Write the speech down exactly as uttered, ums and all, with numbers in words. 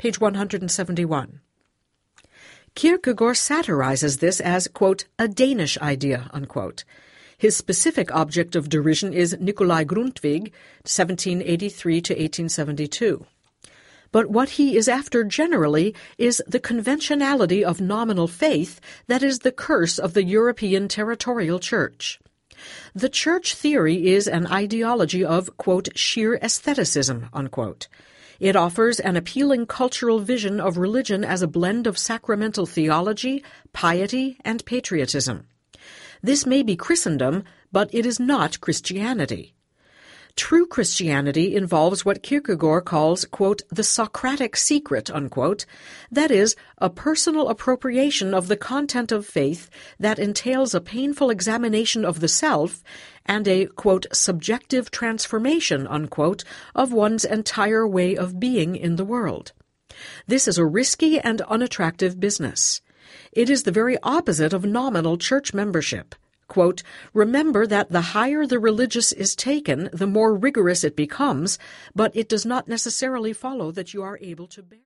page one hundred seventy-one. Kierkegaard satirizes this as, quote, a Danish idea, unquote. His specific object of derision is Nikolai Grundtvig, seventeen eighty-three to eighteen seventy-two. But what he is after generally is the conventionality of nominal faith that is the curse of the European territorial church. The church theory is an ideology of, quote, sheer aestheticism, unquote. It offers an appealing cultural vision of religion as a blend of sacramental theology, piety, and patriotism. This may be Christendom, but it is not Christianity. True Christianity involves what Kierkegaard calls, quote, the Socratic secret, unquote, that is, a personal appropriation of the content of faith that entails a painful examination of the self and a, quote, subjective transformation, unquote, of one's entire way of being in the world. This is a risky and unattractive business. It is the very opposite of nominal church membership. Quote, remember that the higher the religious is taken, the more rigorous it becomes, but it does not necessarily follow that you are able to bear.